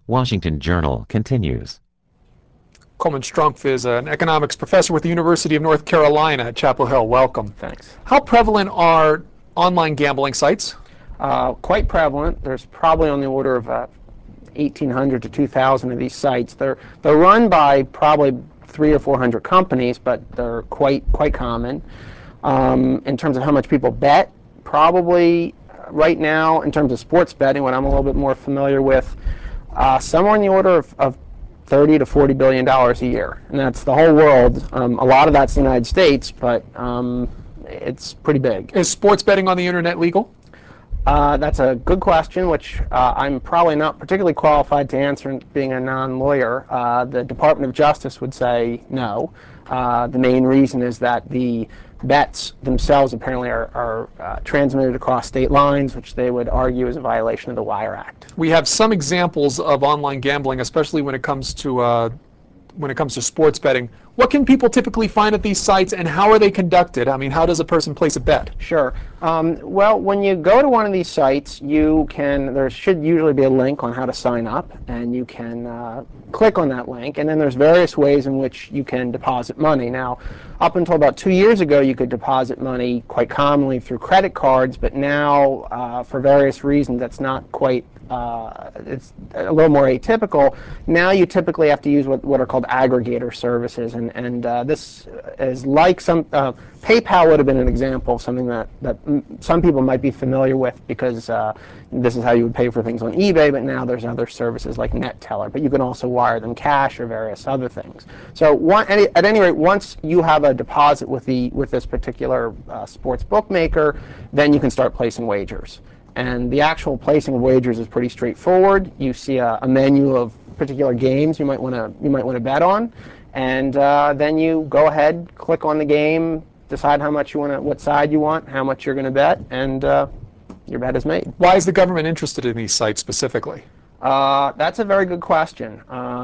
Washington Journal continues. Coleman Strumpf is an economics professor with the University of North Carolina at Chapel Hill. Welcome. Thanks. How prevalent are online gambling sites? Quite prevalent. There's probably on the order of 1,800 to 2,000 of these sites. They're run by probably 300 or 400 companies, but they're quite common. In terms of how much people bet, probably right now, in terms of sports betting, what I'm a little bit more familiar with, somewhere in the order of $30 to $40 billion a year, and that's the whole world. A lot of that's the United States, but it's pretty big. Is sports betting on the internet legal? That's a good question, which I'm probably not particularly qualified to answer, being a non-lawyer. The Department of Justice would say no. The main reason is that the bets themselves apparently are transmitted across state lines, which they would argue is a violation of the Wire Act. We have some examples of online gambling, especially when it comes to sports betting. What can people typically find at these sites, and how are they conducted? I mean, how does a person place a bet? Sure. Well, when you go to one of these sites, there should usually be a link on how to sign up, and you can click on that link, and then there's various ways in which you can deposit money. Now, up until about 2 years ago, you could deposit money quite commonly through credit cards, but now, for various reasons, that's not quite it's a little more atypical. Now you typically have to use what are called aggregator services, and this is like PayPal would have been an example of something that some people might be familiar with, because this is how you would pay for things on eBay, but now there's other services like NetTeller, but you can also wire them cash or various other things. So at any rate, once you have a deposit with this particular sports bookmaker, then you can start placing wagers. And the actual placing of wagers is pretty straightforward. You see a menu of particular games you might want to bet on, and then you go ahead, click on the game, decide how much what side you want, how much you're going to bet, and your bet is made. Why is the government interested in these sites specifically? That's a very good question.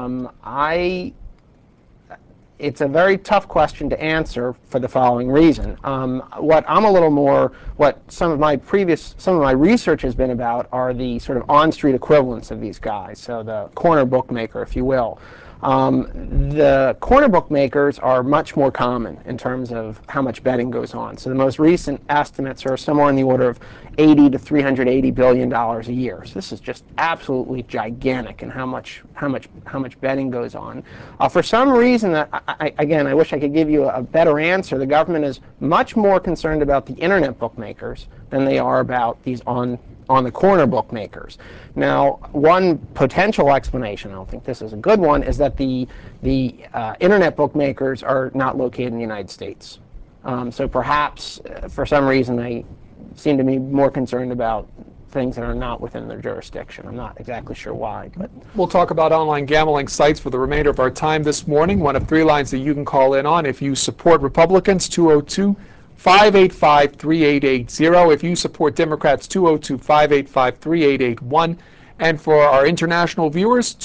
It's a very tough question to answer for the following reason. What some of my research has been about are the sort of on-street equivalents of these guys, so the corner bookmaker, if you will. The corner bookmakers are much more common in terms of how much betting goes on. So the most recent estimates are somewhere in the order of $80 to $380 billion a year. So this is just absolutely gigantic in how much betting goes on. For some reason, I wish I could give you a better answer. The government is much more concerned about the internet bookmakers than they are about these on the corner bookmakers. Now, one potential explanation, I don't think this is a good one, is that the internet bookmakers are not located in the United States. So perhaps, for some reason, they seem to be more concerned about things that are not within their jurisdiction. I'm not exactly sure why, but we'll talk about online gambling sites for the remainder of our time this morning. One of 3 lines that you can call in on if you support Republicans, 202-585-3880. If you support Democrats, 202-585-3881. And for our international viewers,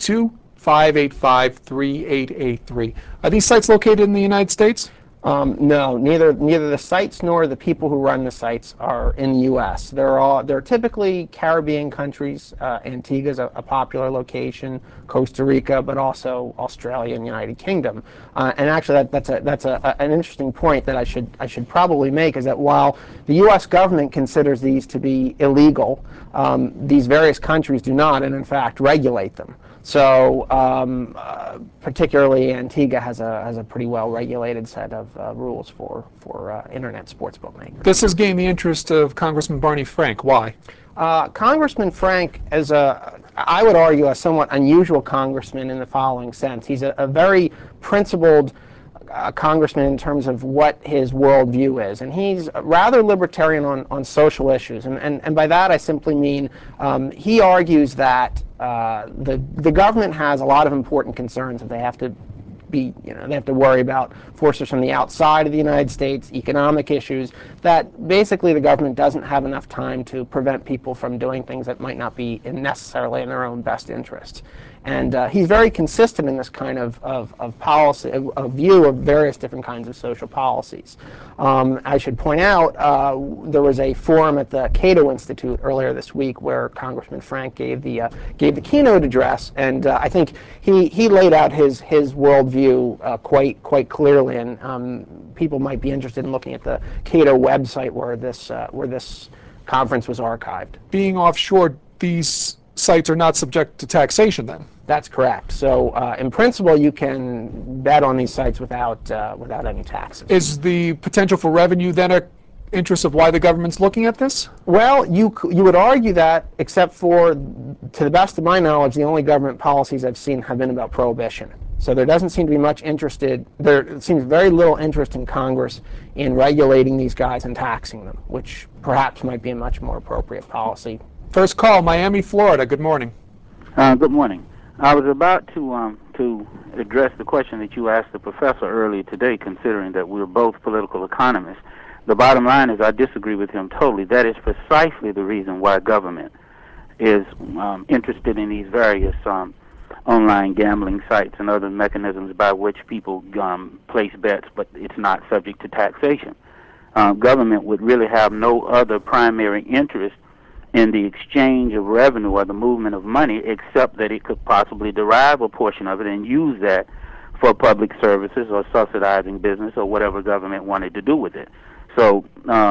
202-585-3883. Are these sites located in the United States? No, neither the sites nor the people who run the sites are in the U.S. They're typically Caribbean countries. Antigua's a popular location, Costa Rica, but also Australia and United Kingdom. And actually, that's an interesting point that I should probably make, is that while the U.S. government considers these to be illegal, these various countries do not, and in fact regulate them. So particularly Antigua has a pretty well-regulated set of rules for internet sports bookmaking. This has gained the interest of Congressman Barney Frank. Why? Congressman Frank is I would argue, a somewhat unusual congressman in the following sense. He's a very principled congressman in terms of what his worldview is, and he's rather libertarian on social issues, and by that I simply mean he argues that the government has a lot of important concerns that they have to be, they have to worry about forces from the outside of the United States, economic issues, that basically the government doesn't have enough time to prevent people from doing things that might not be necessarily in their own best interest. And he's very consistent in this kind of policy, of view of various different kinds of social policies. I should point out, there was a forum at the Cato Institute earlier this week where Congressman Frank gave the keynote address, and I think he laid out his worldview quite clearly, and people might be interested in looking at the Cato website where this conference was archived. Being offshore, these sites are not subject to taxation then? That's correct. So in principle, you can bet on these sites without any taxes. Is the potential for revenue then an interest of why the government's looking at this? Well, you would argue that, except for, to the best of my knowledge, the only government policies I've seen have been about prohibition. So there doesn't seem to be much there seems very little interest in Congress in regulating these guys and taxing them, which perhaps might be a much more appropriate policy. First call, Miami, Florida. Good morning. Good morning. I was about to address the question that you asked the professor earlier today, considering that we're both political economists. The bottom line is I disagree with him totally. That is precisely the reason why government is interested in these various online gambling sites and other mechanisms by which people place bets, but it's not subject to taxation. Government would really have no other primary interest in the exchange of revenue or the movement of money, except that it could possibly derive a portion of it and use that for public services or subsidizing business or whatever government wanted to do with it. So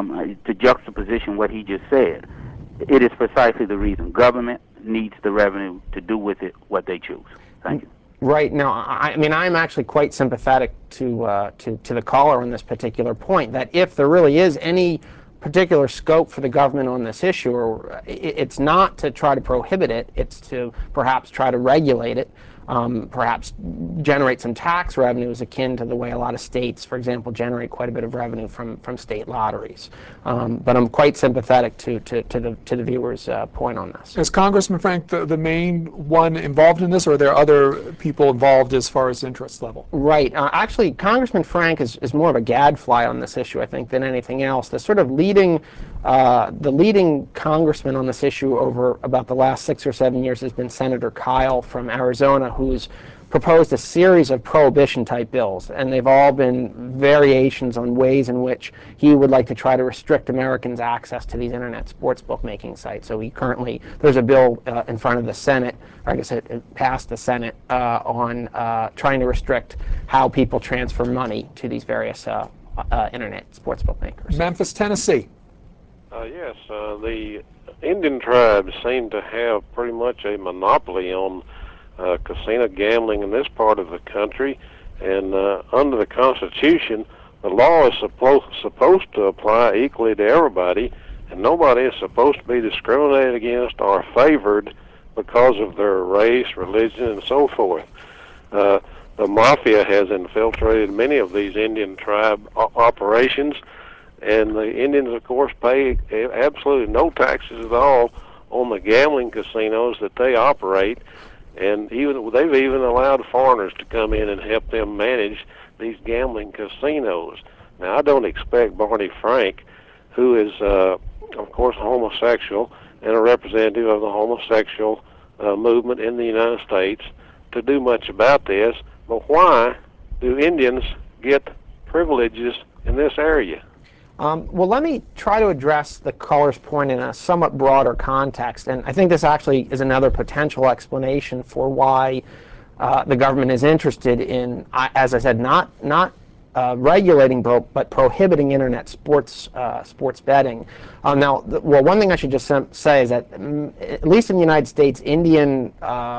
to juxtaposition what he just said, it is precisely the reason. Government needs the revenue to do with it what they choose. Thank you. Right. Now, I mean, I'm actually quite sympathetic to the caller on this particular point, that if there really is any particular scope for the government on this issue, or it's not to try to prohibit it, it's to perhaps try to regulate it, perhaps generate some tax revenues akin to the way a lot of states, for example, generate quite a bit of revenue from state lotteries. But I'm quite sympathetic to the viewer's point on this. Is Congressman Frank the main one involved in this, or are there other people involved as far as interest level? Right. Actually, Congressman Frank is more of a gadfly on this issue, I think, than anything else. The sort of leading congressman on this issue over about the last 6 or 7 years has been Senator Kyle from Arizona, who's proposed a series of prohibition-type bills, and they've all been variations on ways in which he would like to try to restrict Americans' access to these internet sports bookmaking sites. So there's a bill in front of the Senate, or I guess it passed the Senate, on trying to restrict how people transfer money to these various internet sports bookmakers. Memphis, Tennessee. Yes, the Indian tribes seem to have pretty much a monopoly on casino gambling in this part of the country, and under the Constitution, the law is supposed to apply equally to everybody, and nobody is supposed to be discriminated against or favored because of their race, religion, and so forth. The mafia has infiltrated many of these Indian tribe operations, and the Indians, of course, pay absolutely no taxes at all on the gambling casinos that they operate, and they've even allowed foreigners to come in and help them manage these gambling casinos. Now, I don't expect Barney Frank, who is, of course, homosexual and a representative of the homosexual movement in the United States, to do much about this, but why do Indians get privileges in this area? Well, let me try to address the caller's point in a somewhat broader context, and I think this actually is another potential explanation for why the government is interested in, as I said, not regulating but prohibiting internet sports betting. Now, one thing I should just say is that at least in the United States, Indian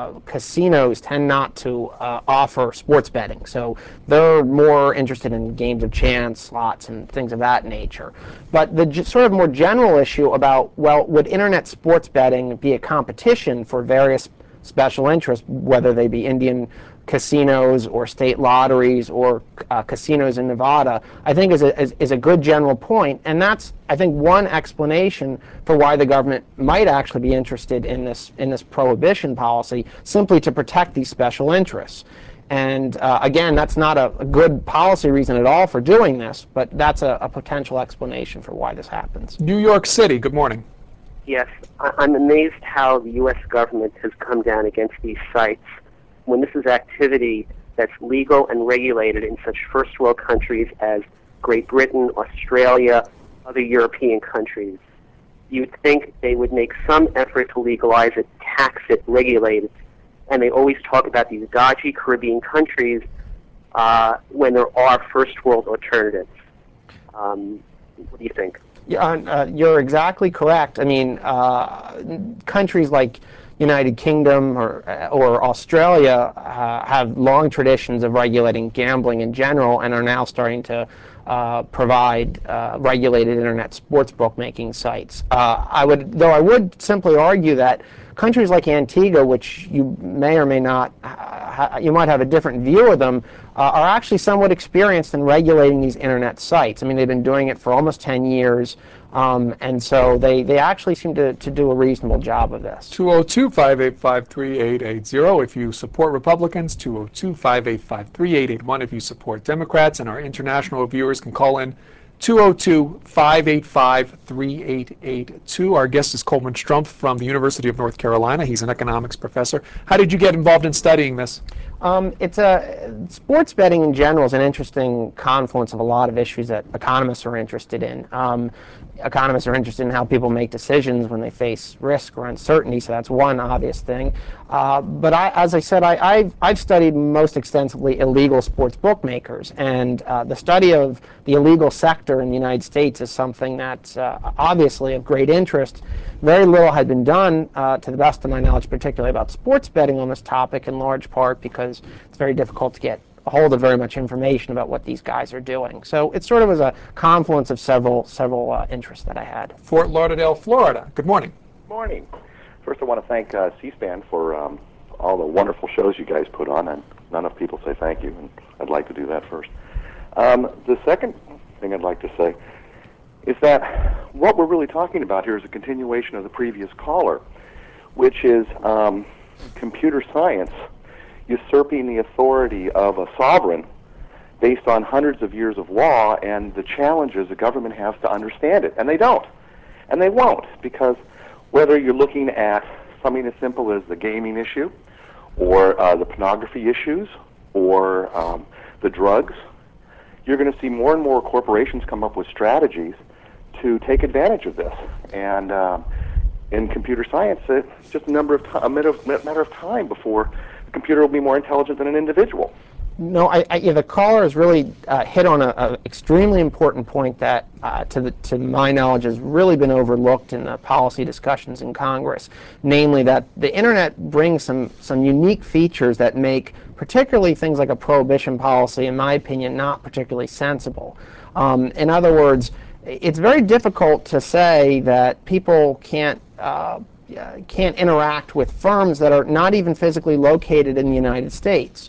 casinos tend not to offer sports betting, so they're more interested in games of chance, slots, and things of that nature. But the sort of more general issue about, well, would internet sports betting be a competition for various special interests, whether they be Indian casinos or state lotteries or casinos in Nevada, I think is a good general point, and that's, I think, one explanation for why the government might actually be interested in this prohibition policy, simply to protect these special interests. And again, that's not a good policy reason at all for doing this, but that's a potential explanation for why this happens. New York City, good morning. Yes, I'm amazed how the U.S. government has come down against these sites when this is activity that's legal and regulated in such first world countries as Great Britain, Australia, other European countries. You'd think they would make some effort to legalize it, tax it, regulate it, and they always talk about these dodgy Caribbean countries when there are first world alternatives. What do you think? Yeah, you're exactly correct. I mean, countries like United Kingdom or Australia have long traditions of regulating gambling in general and are now starting to provide regulated internet sports bookmaking sites. I would simply argue that countries like Antigua, which you may or may not, you might have a different view of them, are actually somewhat experienced in regulating these internet sites. I mean, they've been doing it for almost 10 years, and so they actually seem to do a reasonable job of this. 202-585-3880 if you support Republicans, 202-585-3881 if you support Democrats, and our international viewers can call in 202-585-3882. Our guest is Coleman Strumpf from the University of North Carolina. He's an economics professor. How did you get involved in studying this? Sports betting in general is an interesting confluence of a lot of issues that economists are interested in. Economists are interested in how people make decisions when they face risk or uncertainty, so that's one obvious thing. But as I said, I've studied most extensively illegal sports bookmakers, and the study of the illegal sector in the United States is something that's obviously of great interest. Very little had been done, to the best of my knowledge, particularly about sports betting on this topic, in large part because it's very difficult to get a hold of very much information about what these guys are doing. So it sort of was a confluence of several interests that I had. Fort Lauderdale, Florida. Good morning. Morning. First, I want to thank C-SPAN for all the wonderful shows you guys put on, and not enough people say thank you, and I'd like to do that first. The second thing I'd like to say is that what we're really talking about here is a continuation of the previous caller, which is computer science usurping the authority of a sovereign based on hundreds of years of law and the challenges the government has to understand it. And they don't. And they won't, because whether you're looking at something as simple as the gaming issue or the pornography issues or the drugs, you're going to see more and more corporations come up with strategies to take advantage of this. And in computer science, it's just a matter of time before the computer will be more intelligent than an individual. No, yeah, the caller has really hit on an extremely important point that, to my knowledge, has really been overlooked in the policy discussions in Congress. Namely, that the internet brings some unique features that make particularly things like a prohibition policy, in my opinion, not particularly sensible. In other words, it's very difficult to say that people can't interact with firms that are not even physically located in the United States.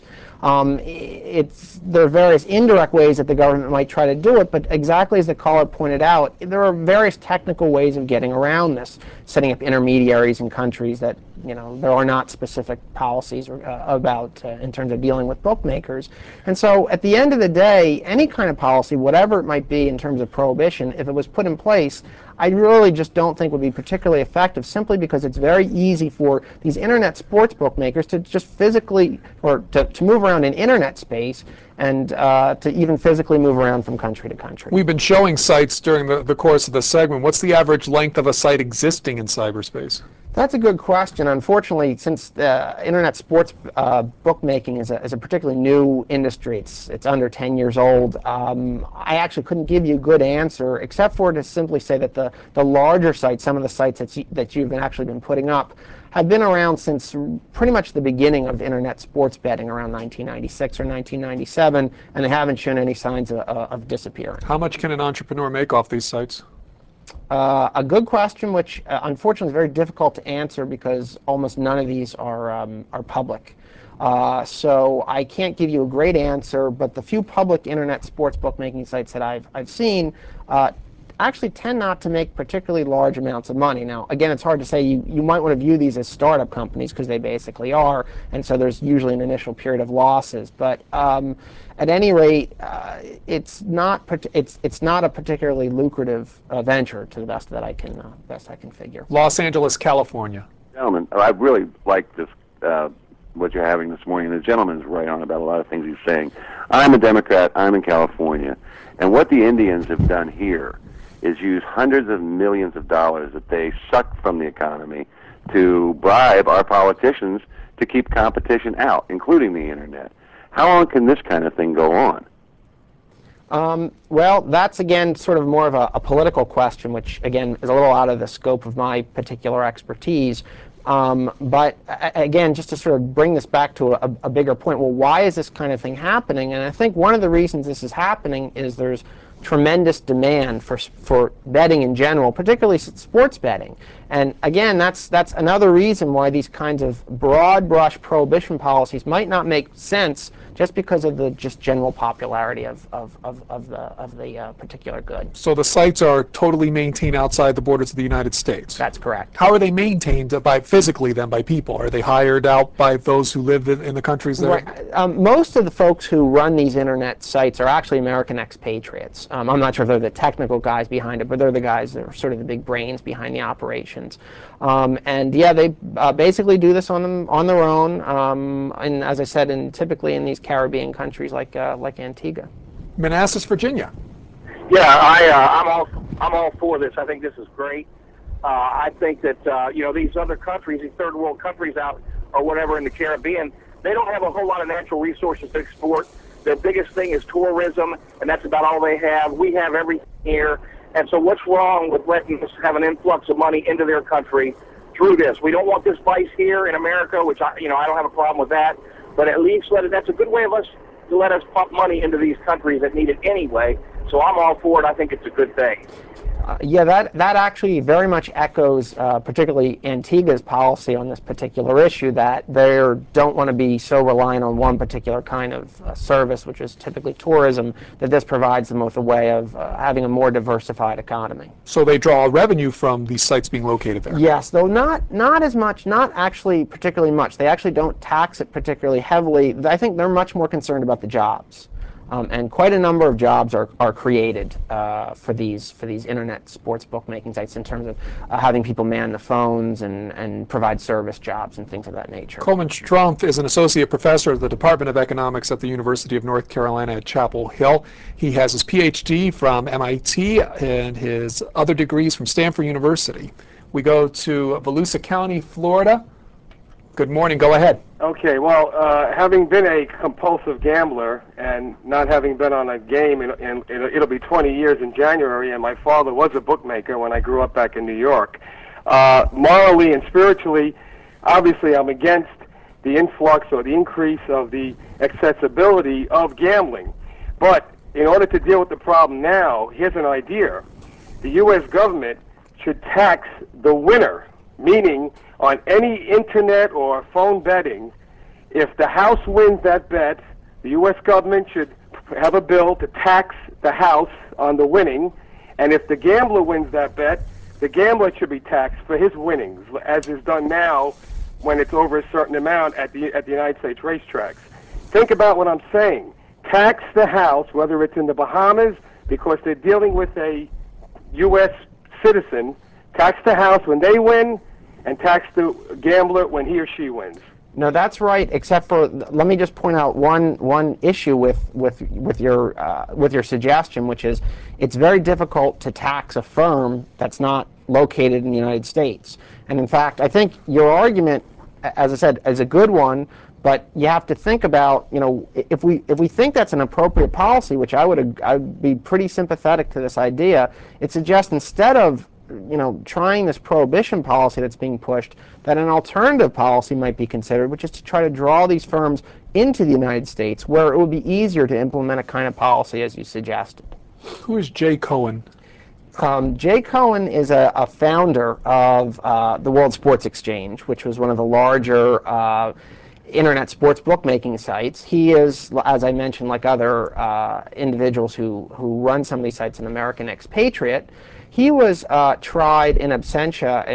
There are various indirect ways that the government might try to do it, but exactly as the caller pointed out, there are various technical ways of getting around this, setting up intermediaries in countries that there are not specific policies about in terms of dealing with bookmakers. And so at the end of the day, any kind of policy, whatever it might be in terms of prohibition, if it was put in place, I really just don't think would be particularly effective, simply because it's very easy for these internet sports bookmakers to just physically, or to move around in internet space and to even physically move around from country to country. We've been showing sites during the course of the segment. What's the average length of a site existing in cyberspace? That's a good question. Unfortunately, since internet sports bookmaking is a particularly new industry, it's under 10 years old, I actually couldn't give you a good answer, except for to simply say that the larger sites, some of the sites that you've actually been putting up, have been around since pretty much the beginning of internet sports betting, around 1996 or 1997, and they haven't shown any signs of disappearing. How much can an entrepreneur make off these sites? A good question, which unfortunately is very difficult to answer because almost none of these are public. So I can't give you a great answer, but the few public internet sports bookmaking sites that I've seen actually tend not to make particularly large amounts of money. Now, again, it's hard to say. You might want to view these as startup companies because they basically are, and so there's usually an initial period of losses. But at any rate, it's not a particularly lucrative venture, to the best that I can figure. Los Angeles, California. Gentlemen, I really like this, what you're having this morning. The gentleman's right on about a lot of things he's saying. I'm a Democrat. I'm in California. And what the Indians have done here is use hundreds of millions of dollars that they suck from the economy to bribe our politicians to keep competition out, including the Internet. How long can this kind of thing go on? Well, that's, again, sort of more of a political question, which, again, is a little out of the scope of my particular expertise. But again, just to sort of bring this back to a bigger point, well, why is this kind of thing happening? And I think one of the reasons this is happening is there's tremendous demand for betting in general, particularly sports betting. And again, that's another reason why these kinds of broad brush prohibition policies might not make sense, just because of the just general popularity of the particular good. So the sites are totally maintained outside the borders of the United States. That's correct. How are they maintained physically then by people? Are they hired out by those who live in the countries that right. Most of the folks who run these internet sites are actually American expatriates. I'm not sure if they're the technical guys behind it, but they're the guys that are sort of the big brains behind the operations. And yeah, they basically do this on their own. And as I said, typically in these Caribbean countries like Antigua. Manassas, Virginia. Yeah, I'm all for this. I think this is great. I think that these other countries, these third world countries out or whatever in the Caribbean, they don't have a whole lot of natural resources to export. Their biggest thing is tourism, and that's about all they have. We have everything here, and so what's wrong with letting us have an influx of money into their country through this? We don't want this vice here in America, which I don't have a problem with that, but at least that's a good way of us to let us pump money into these countries that need it anyway. So I'm all for it. I think it's a good thing. Yeah, that actually very much echoes particularly Antigua's policy on this particular issue, that they don't want to be so reliant on one particular kind of service, which is typically tourism, that this provides them with a way of having a more diversified economy. So they draw revenue from these sites being located there? Yes, though not as much, not actually particularly much. They actually don't tax it particularly heavily. I think they're much more concerned about the jobs. And quite a number of jobs are created for these internet sports bookmaking sites, in terms of having people man the phones and provide service jobs and things of that nature. Coleman Strumpf is an associate professor at the Department of Economics at the University of North Carolina at Chapel Hill. He has his PhD from MIT and his other degrees from Stanford University. We go to Volusia County, Florida. Good morning. Go ahead. Okay, well, having been a compulsive gambler and not having been on a game, it'll be 20 years in January, and my father was a bookmaker when I grew up back in New York. Morally and spiritually, obviously I'm against the influx or the increase of the accessibility of gambling. But in order to deal with the problem now, here's an idea. The U.S. government should tax the winner, meaning on any internet or phone betting, if the house wins that bet, the U.S. government should have a bill to tax the house on the winning, and if the gambler wins that bet, the gambler should be taxed for his winnings, as is done now when it's over a certain amount at the United States racetracks. Think about what I'm saying. Tax the house, whether it's in the Bahamas, because they're dealing with a U.S. citizen, tax the house when they win, and tax the gambler when he or she wins. No, that's right. Except for, let me just point out one issue with your suggestion, which is it's very difficult to tax a firm that's not located in the United States. And in fact, I think your argument, as I said, is a good one. But you have to think about, if we think that's an appropriate policy, which I'd be pretty sympathetic to this idea. It suggests, instead of trying this prohibition policy that's being pushed, that an alternative policy might be considered, which is to try to draw these firms into the United States, where it would be easier to implement a kind of policy as you suggested. Who is Jay Cohen? Jay Cohen is a founder of the World Sports Exchange, which was one of the larger internet sports bookmaking sites. He is, as I mentioned, like other individuals who run some of these sites, an American expatriate. He was tried in absentia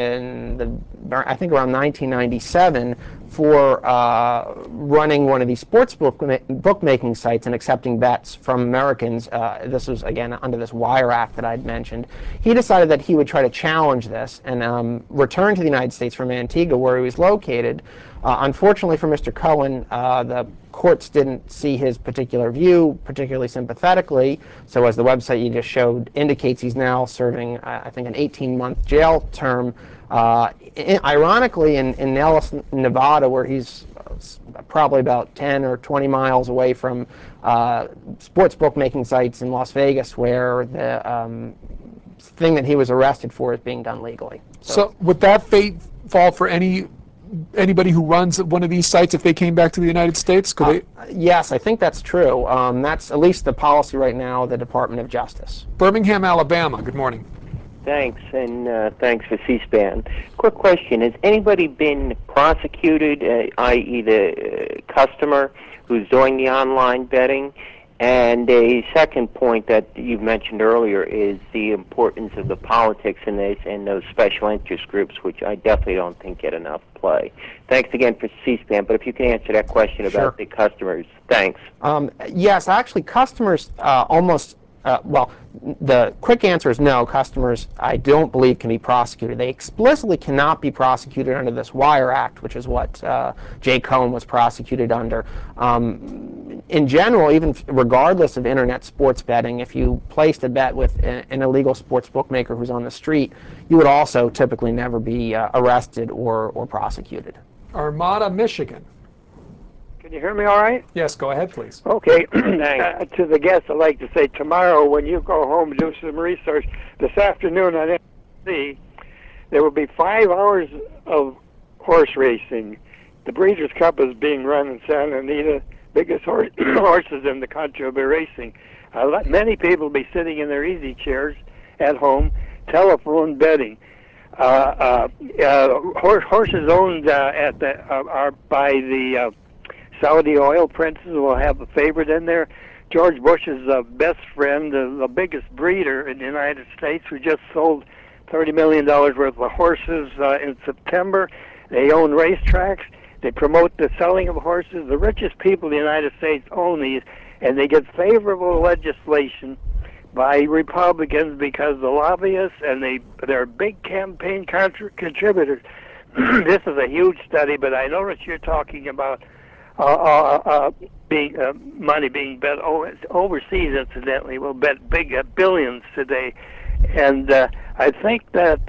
I think around 1997 for running one of these sports bookmaking sites and accepting bets from Americans. This was, again, under this Wire Act that I'd mentioned. He decided that he would try to challenge this and return to the United States from Antigua, where he was located. Unfortunately for Mr. Cohen, the courts didn't see his particular view particularly sympathetically, so as the website you just showed indicates, he's now serving, I think, an 18-month jail term, ironically in Nellis, Nevada, where he's probably about 10 or 20 miles away from sports bookmaking sites in Las Vegas, where the thing that he was arrested for is being done legally. So would that fate fall for anybody who runs one of these sites if they came back to the United States? Could they? Yes, I think that's true. That's at least the policy right now of the Department of Justice. Birmingham, Alabama. Good morning. Thanks, and thanks for C-SPAN. Quick question. Has anybody been prosecuted, i.e. the customer who's doing the online betting? And a second point that you mentioned earlier is the importance of the politics in this and those special interest groups, which I definitely don't think get enough play. Thanks again for C-SPAN, but if you can answer that question about the customers. Thanks. Yes, actually, customers well, the quick answer is no. Customers, I don't believe, can be prosecuted. They explicitly cannot be prosecuted under this Wire Act, which is what Jay Cohen was prosecuted under. In general, even regardless of internet sports betting, if you placed a bet with an illegal sports bookmaker who's on the street, you would also typically never be arrested or prosecuted. Armada, Michigan. Can you hear me all right? Yes, go ahead, please. Okay. To the guests, I'd like to say tomorrow when you go home and do some research, this afternoon on NBC, there will be 5 hours of horse racing. The Breeders' Cup is being run in Santa Anita. Biggest horses in the country will be racing. Many people will be sitting in their easy chairs at home, telephone betting. Horses owned are by the Saudi oil princes will have a favorite in there. George Bush's best friend, the biggest breeder in the United States, who just sold $30 million worth of horses in September. They own racetracks. They promote the selling of horses. The richest people in the United States own these, and they get favorable legislation by Republicans because the lobbyists and they're big campaign contributors. This is a huge study, but I notice you're talking about money being bet overseas. Incidentally, we'll bet big billions today, and I think that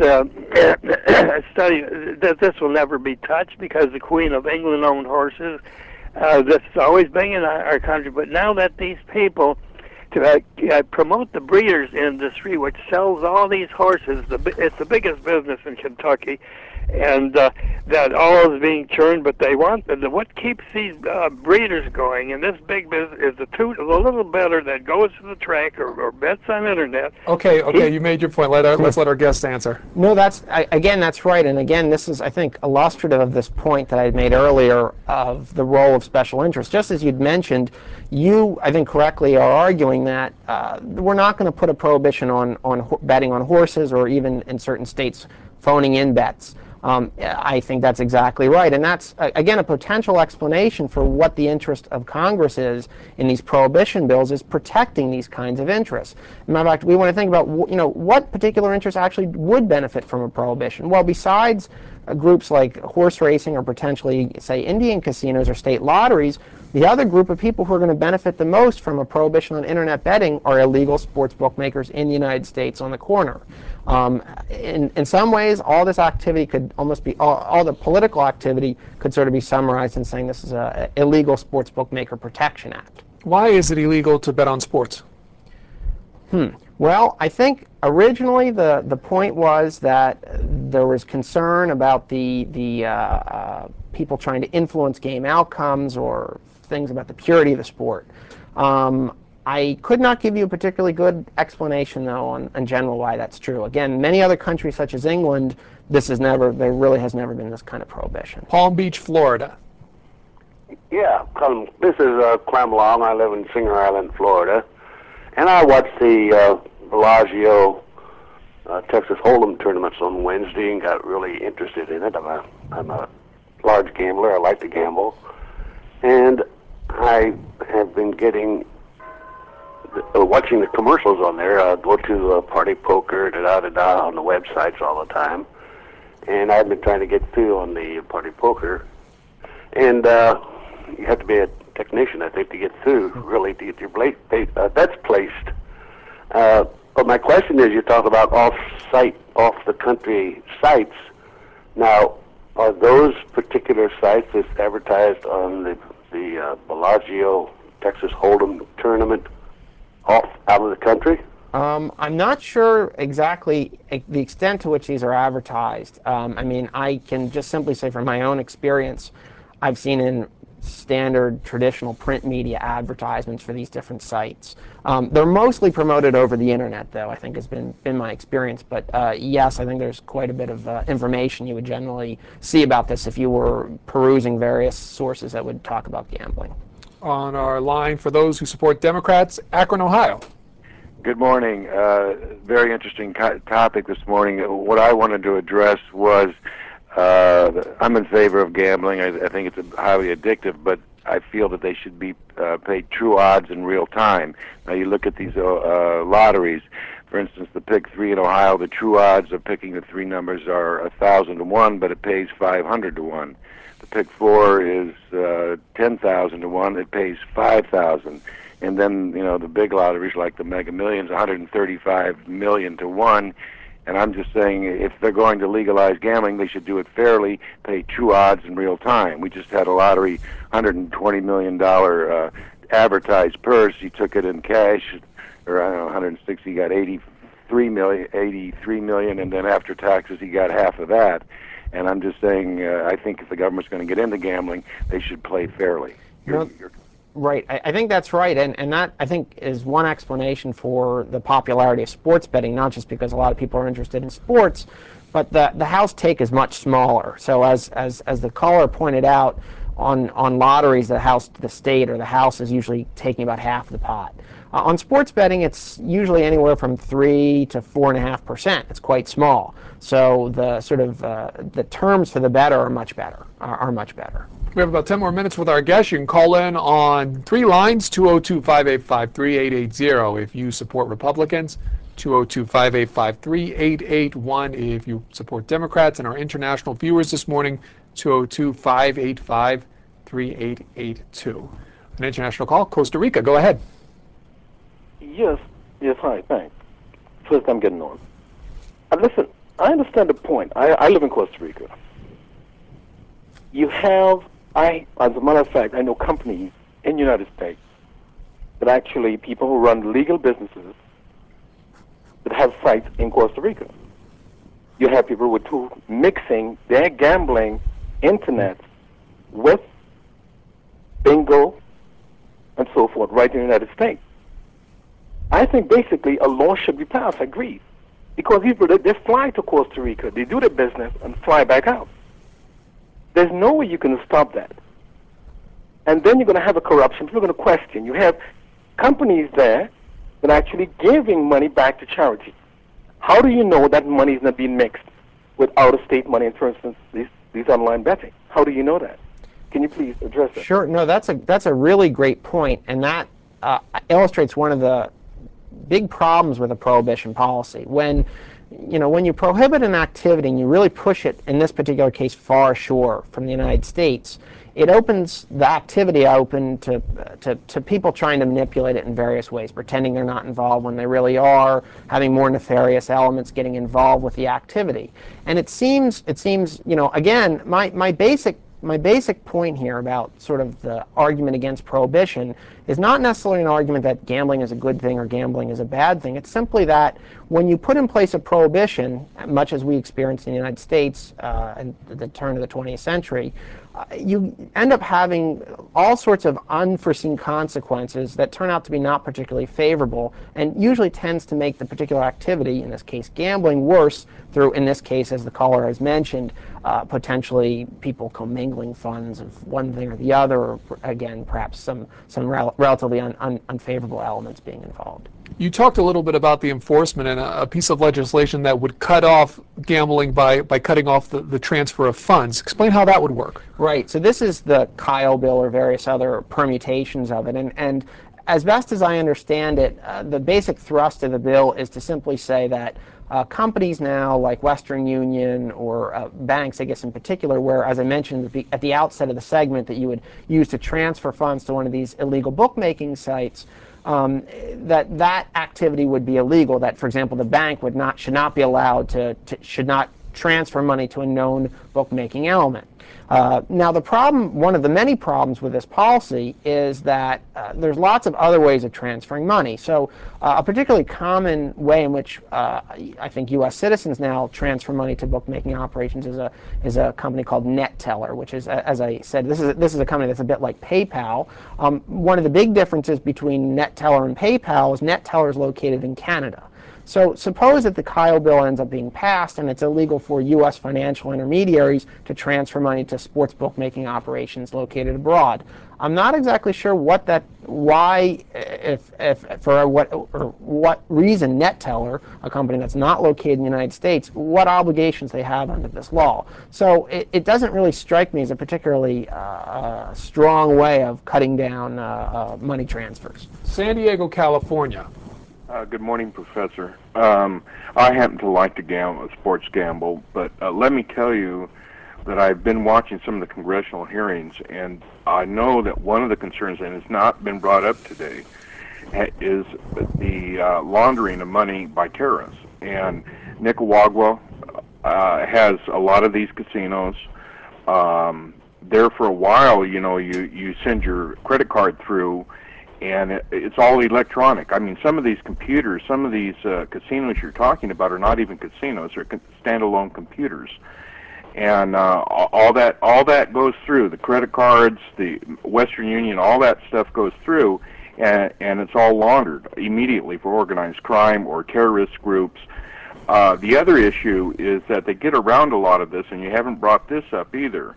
study that this will never be touched because the Queen of England owned horses. This has always been in our country, but now that these people to promote the breeders industry, which sells all these horses, it's the biggest business in Kentucky. And that all is being churned, but they want what keeps these breeders going. And this big business is the little better that goes to the track or bets on internet. Okay, you made your point. Let's let our guests answer. No, that's right. And again, this is, I think, illustrative of this point that I made earlier of the role of special interest. Just as you'd mentioned, you, I think, correctly are arguing that we're not going to put a prohibition on betting on horses or even in certain states phoning in bets. I think that's exactly right, and that's again a potential explanation for what the interest of Congress is in these prohibition bills, is protecting these kinds of interests. As a matter of fact, we want to think about what particular interests actually would benefit from a prohibition. Well, besides groups like horse racing or potentially, say, Indian casinos or state lotteries, the other group of people who are going to benefit the most from a prohibition on internet betting are illegal sports bookmakers in the United States on the corner. In some ways, all this activity could almost be, all the political activity could sort of be summarized in saying this is an illegal sports bookmaker protection act. Why is it illegal to bet on sports? Well, I think originally the point was that there was concern about the people trying to influence game outcomes or things about the purity of the sport. I could not give you a particularly good explanation, though, in general why that's true. Again, many other countries, such as England, there really has never been this kind of prohibition. Palm Beach, Florida. Yeah, this is Clem Long. I live in Singer Island, Florida, and I watched the Bellagio Texas Hold'em tournaments on Wednesday and got really interested in it. I'm a large gambler. I like to gamble, and I have been watching the commercials on there. I go to Party Poker, da-da-da-da, on the websites all the time, and I've been trying to get through on the Party Poker, and you have to be a technician, I think, to get through, really, to get your bets placed. But my question is, you talk about off-the-country sites. Now, are those particular sites that's advertised on the Bellagio Texas Hold'em tournament out of the country? I'm not sure exactly the extent to which these are advertised. I mean, I can just simply say from my own experience, I've seen in standard traditional print media advertisements for these different sites. They're mostly promoted over the internet, though, I think has been my experience. But yes, I think there's quite a bit of information you would generally see about this if you were perusing various sources that would talk about gambling. On our line for those who support Democrats, Akron, Ohio. Good morning. Very interesting topic this morning. What I wanted to address was I'm in favor of gambling. I think it's highly addictive, but I feel that they should be paid true odds in real time. Now, you look at these lotteries. For instance, the Pick 3 in Ohio, the true odds of picking the three numbers are 1,000 to 1, but it pays 500 to 1. The Pick 4 is 10,000 to 1. It pays 5,000. And then, you know, the big lotteries like the Mega Millions, 135 million to 1. And I'm just saying, if they're going to legalize gambling, they should do it fairly, pay true odds in real time. We just had a lottery, $120 million advertised purse. He took it in cash, or I don't know, 160. He got 83 million, and then after taxes, he got half of that. And I'm just saying, I think if the government's going to get into gambling, they should play fairly. Right, I think that's right, and that, I think, is one explanation for the popularity of sports betting, not just because a lot of people are interested in sports, but the house take is much smaller. So as the caller pointed out, on lotteries, the state or the house is usually taking about half the pot. On sports betting, it's usually anywhere from 3 to 4.5%. It's quite small. So the sort of the terms for the better are much better. We have about 10 more minutes with our guest. You can call in on three lines, 202-585-3880 if you support Republicans, 202-585-3881 if you support Democrats, and our international viewers this morning, 202-585-3882. An international call, Costa Rica. Go ahead. Yes, hi, thanks. First I'm getting on. Listen, I understand the point. I live in Costa Rica. You have, as a matter of fact, I know companies in the United States that actually, people who run legal businesses that have sites in Costa Rica. You have people who mixing their gambling internet with bingo and so forth right in the United States. I think basically a law should be passed, I agree. Because people, they fly to Costa Rica, they do their business and fly back out. There's no way you can stop that. And then you're going to have a corruption. People are going to question. You have companies there that are actually giving money back to charity. How do you know that money is not being mixed with out-of-state money, and for instance, these online betting? How do you know that? Can you please address that? Sure. No, that's a really great point, and that illustrates one of the big problems with a prohibition policy. When you prohibit an activity and you really push it, in this particular case, far ashore from the United States, it opens the activity open to people trying to manipulate it in various ways, pretending they're not involved when they really are, having more nefarious elements getting involved with the activity. And it seems, again, my basic point here about sort of the argument against prohibition is not necessarily an argument that gambling is a good thing or gambling is a bad thing. It's simply that when you put in place a prohibition, much as we experienced in the United States at the turn of the 20th century, you end up having all sorts of unforeseen consequences that turn out to be not particularly favorable, and usually tends to make the particular activity, in this case gambling, worse through, in this case, as the caller has mentioned, potentially people commingling funds of one thing or the other, or again, perhaps some relatively unfavorable elements being involved. You talked a little bit about the enforcement and a piece of legislation that would cut off gambling by cutting off the transfer of funds. Explain how that would work. Right. So this is the Kyle bill or various other permutations of it. And as best as I understand it, the basic thrust of the bill is to simply say that companies now like Western Union or banks, I guess in particular, where, as I mentioned at the outset of the segment, that you would use to transfer funds to one of these illegal bookmaking sites, that activity would be illegal. That, for example, the bank should not be allowed should not transfer money to a known bookmaking element. Now, one of the many problems with this policy is that there's lots of other ways of transferring money. So a particularly common way in which I think U.S. citizens now transfer money to bookmaking operations is a company called NetTeller, which is, as I said, this is a company that's a bit like PayPal. One of the big differences between NetTeller and PayPal is NetTeller is located in Canada. So suppose that the Kyle bill ends up being passed and it's illegal for U.S. financial intermediaries to transfer money to sports bookmaking operations located abroad. I'm not exactly sure for what reason NetTeller, a company that's not located in the United States, what obligations they have under this law. So it doesn't really strike me as a particularly strong way of cutting down money transfers. San Diego, California. Good morning, Professor. I happen to like to sports gamble, but let me tell you that I've been watching some of the congressional hearings, and I know that one of the concerns, and it's not been brought up today, is the laundering of money by terrorists. And Nicaragua has a lot of these casinos. There for a while, you send your credit card through, and it's all electronic. I mean, some of these computers, some of these casinos you're talking about are not even casinos; they're standalone computers, and all that goes through. The credit cards, the Western Union, all that stuff goes through, and it's all laundered immediately for organized crime or terrorist groups. The other issue is that they get around a lot of this, and you haven't brought this up either.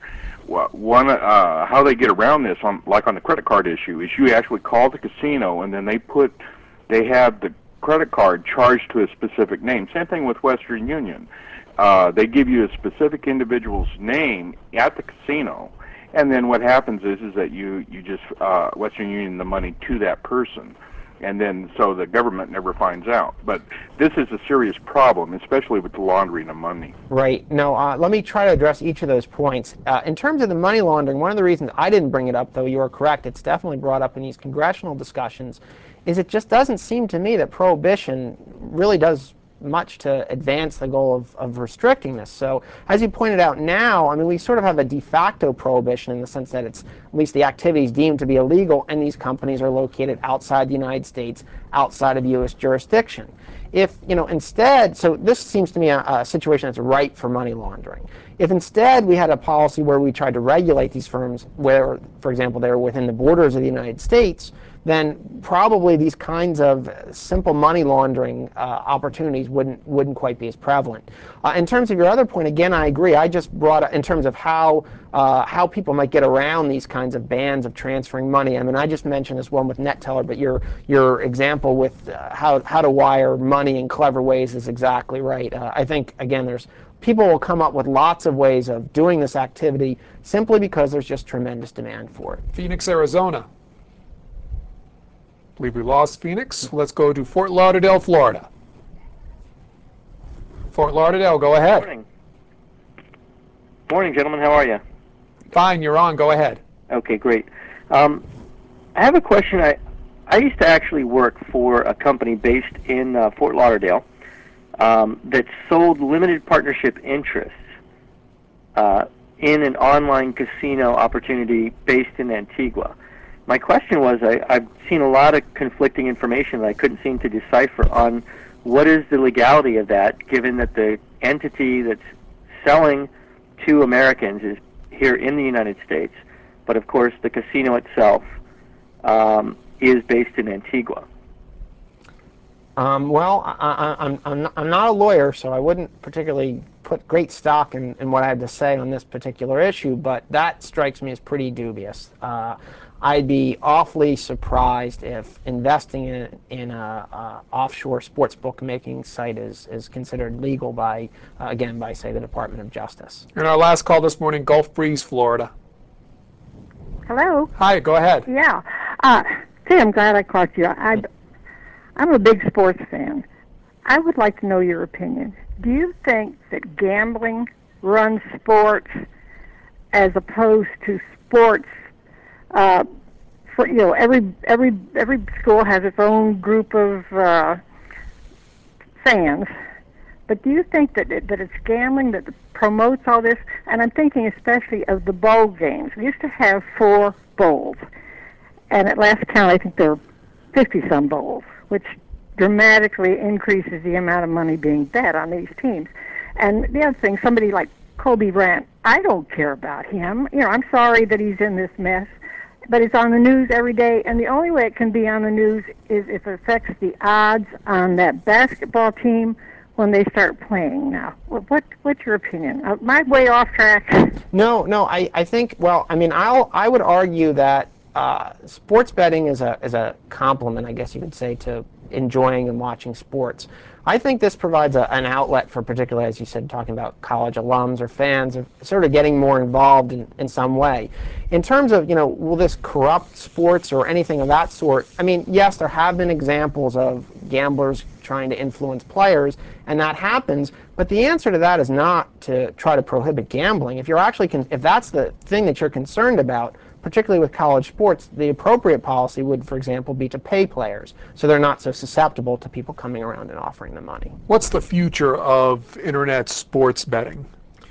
How they get around this, like on the credit card issue, is you actually call the casino, and then they have the credit card charged to a specific name. Same thing with Western Union. They give you a specific individual's name at the casino, and then what happens is that you just Western Union the money to that person. And then so the government never finds out. But this is a serious problem, especially with the laundering of money. Right. Now, let me try to address each of those points. In terms of the money laundering, one of the reasons I didn't bring it up, though you are correct, it's definitely brought up in these congressional discussions, is it just doesn't seem to me that prohibition really does much to advance the goal of restricting this. So as you pointed out now, I mean, we sort of have a de facto prohibition in the sense that it's at least the activities deemed to be illegal, and these companies are located outside the United States, outside of U.S. jurisdiction. If, instead, so this seems to me a situation that's ripe for money laundering. If instead we had a policy where we tried to regulate these firms where, for example, they were within the borders of the United States, then probably these kinds of simple money laundering opportunities wouldn't quite be as prevalent. In terms of your other point, again, I agree. I just brought up in terms of how people might get around these kinds of bans of transferring money. I mean, I just mentioned this one with NetTeller, but your example with how to wire money in clever ways is exactly right. I think, again, people will come up with lots of ways of doing this activity simply because there's just tremendous demand for it. Phoenix, Arizona. I believe we lost Phoenix. Let's go to Fort Lauderdale, Florida. Fort Lauderdale, go ahead. Morning. Morning, gentlemen. How are you? Fine, you're on. Go ahead. Okay, great. I have a question. I used to actually work for a company based in Fort Lauderdale that sold limited partnership interests in an online casino opportunity based in Antigua. My question was, I've seen a lot of conflicting information that I couldn't seem to decipher on what is the legality of that, given that the entity that's selling to Americans is here in the United States, but of course the casino itself is based in Antigua. Well, I'm not a lawyer, so I wouldn't particularly put great stock in what I have to say on this particular issue, but that strikes me as pretty dubious. I'd be awfully surprised if investing in a offshore sports bookmaking site is considered legal by, again, by, say, the Department of Justice. And our last call this morning, Gulf Breeze, Florida. Hello. Hi, go ahead. Yeah. Gee, I'm glad I caught you. I'm a big sports fan. I would like to know your opinion. Do you think that gambling runs sports as opposed to sports? For every school has its own group of fans. But do you think that it's gambling that promotes all this? And I'm thinking especially of the bowl games. We used to have 4 bowls, and at last count, I think there were 50-some bowls, which dramatically increases the amount of money being bet on these teams. And the other thing, somebody like Kobe Bryant, I don't care about him. I'm sorry that he's in this mess, but it's on the news every day, and the only way it can be on the news is if it affects the odds on that basketball team when they start playing. Now, what's your opinion? Am I way off track? No, I think, well, I mean, I would argue that sports betting is a complement, I guess you could say, to enjoying and watching sports. I think this provides an outlet for, particularly, as you said, talking about college alums or fans, of sort of getting more involved in some way. In terms of, will this corrupt sports or anything of that sort? I mean, yes, there have been examples of gamblers trying to influence players, and that happens, but the answer to that is not to try to prohibit gambling. If that's the thing that you're concerned about, particularly with college sports, the appropriate policy would, for example, be to pay players so they're not so susceptible to people coming around and offering them money. What's the future of internet sports betting?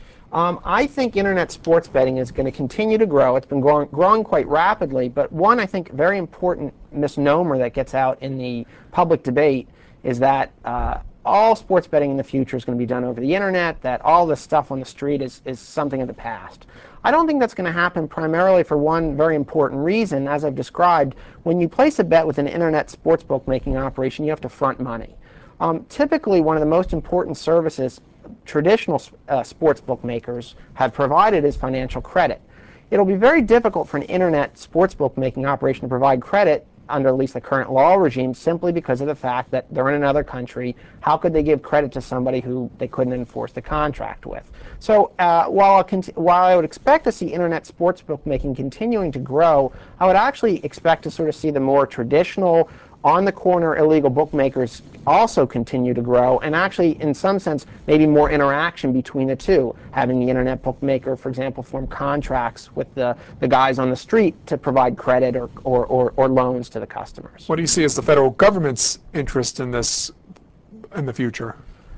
I think internet sports betting is going to continue to grow. It's been growing quite rapidly, but one, I think, very important misnomer that gets out in the public debate is that all sports betting in the future is going to be done over the internet, that all this stuff on the street is something of the past. I don't think that's going to happen, primarily for one very important reason. As I've described, when you place a bet with an internet sports bookmaking operation, you have to front money. Typically, one of the most important services traditional sports bookmakers have provided is financial credit. It'll be very difficult for an internet sports bookmaking operation to provide credit under at least the current law regime, simply because of the fact that they're in another country. How could they give credit to somebody who they couldn't enforce the contract with? So while I would expect to see internet sports bookmaking continuing to grow, I would actually expect to sort of see the more traditional, on-the-corner illegal bookmakers also continue to grow, and actually, in some sense, maybe more interaction between the two, having the internet bookmaker, for example, form contracts with the guys on the street to provide credit or loans to the customers. What do you see as the federal government's interest in this in the future?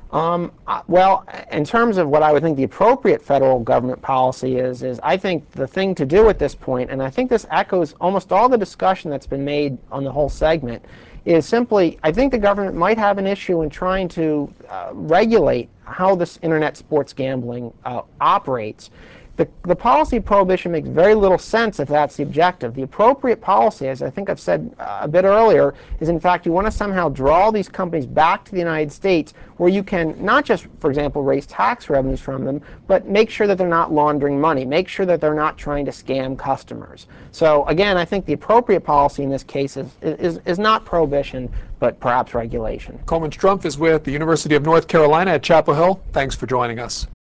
Well, in terms of what I would think the appropriate federal government policy is I think the thing to do at this point, and I think this echoes almost all the discussion that's been made on the whole segment, is simply, I think the government might have an issue in trying to regulate how this internet sports gambling operates. The policy of prohibition makes very little sense if that's the objective. The appropriate policy, as I think I've said a bit earlier, is in fact you want to somehow draw these companies back to the United States, where you can not just, for example, raise tax revenues from them, but make sure that they're not laundering money, make sure that they're not trying to scam customers. So again, I think the appropriate policy in this case is not prohibition, but perhaps regulation. Coleman Strumpf is with the University of North Carolina at Chapel Hill. Thanks for joining us.